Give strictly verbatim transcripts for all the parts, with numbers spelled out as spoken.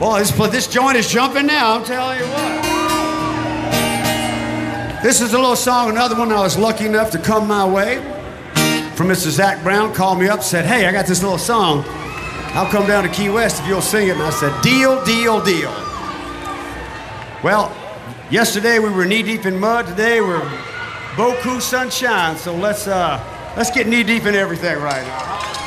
Boy, this, this joint is jumping now, I'm telling you what. This is a little song, another one I was lucky enough to come my way from Mister Zach Brown. Called me up, said, hey, I got this little song. I'll come down to Key West if you'll sing it. And I said, deal, deal, deal. Well, yesterday we were knee-deep in mud. Today we're beaucoup sunshine. So let's, uh, let's get knee-deep in everything right now.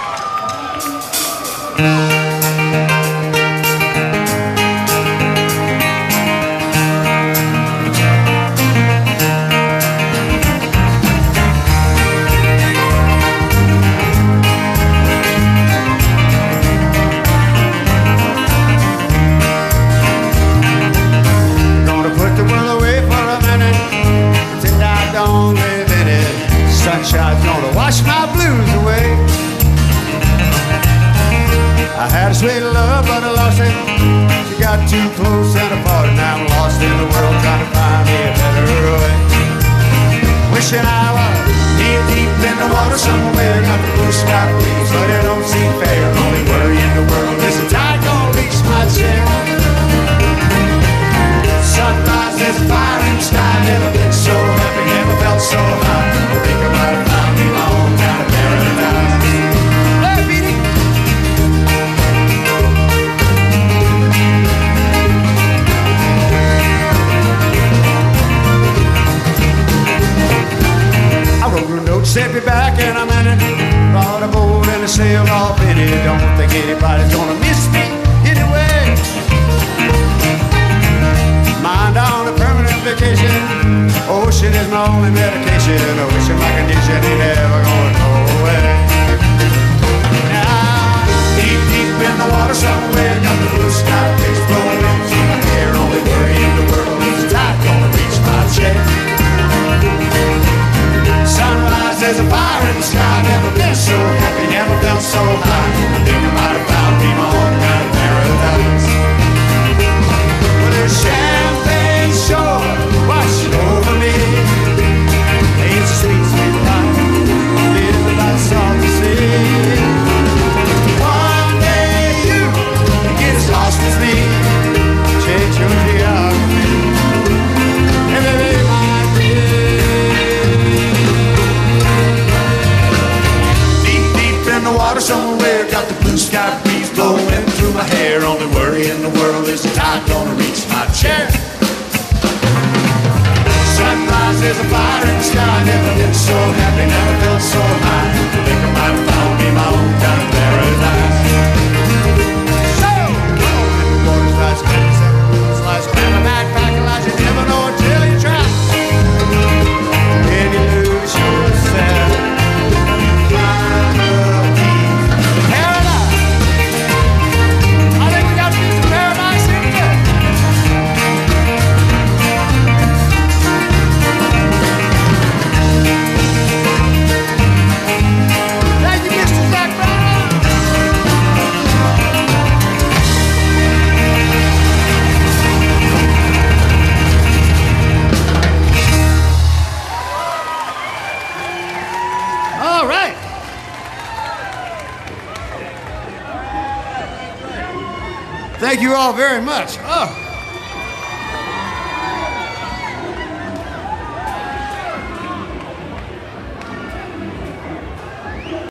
Sunshine's gonna wash my blues away. I had a sweet love, but I lost it. She got too close and apart, and I'm lost in the world trying to find me a better way. Wishing I was knee deep in the water somewhere, got the blue sky breeze, but it don't seem fair. Only worry in the world is the tide gonna reach my chair. Sunrise, there's fire in the sky, never been so happy, never felt so high. Think about it, found me my own kind of paradise. Hey, Petey! I wrote a note, sent me back, and I'm in it. Brought a boat and a sail off in it. Don't think anybody's gonna miss me anyway. Mind on a permanent vacation. Ocean is my only medication. I wish my condition ain't ever gonna go away. Now, deep, deep in the water somewhere, got the blue sky breeze blowing through my hair. Only worry in the world is the tide gonna reach my chair. Sunrise, there's a fire in the sky. Never been so happy, never felt so high. I think I might have found me my own kind of paradise. Well, there's champagne shore washing over me. It's a sweet, sweet life, living by the salty sea. One day you get as lost as me, change your geography, and baby, might be. Deep, deep in the water somewhere, got the blue sky breeze blowing through my hair. Only worry in the world is the tide gonna reach my chair. Sunrise, there's a fire in the sky. Never been so happy, never felt so high. I think I might have found me my own kind of paradise. So, when the water starts cleansing, slice grab a backpack and lies, you never know until you try. When you lose yourself, find the key to paradise. I think we got to be some paradise in here. Thank you, Mister Zach Brown. All right. Thank you all very much. Oh.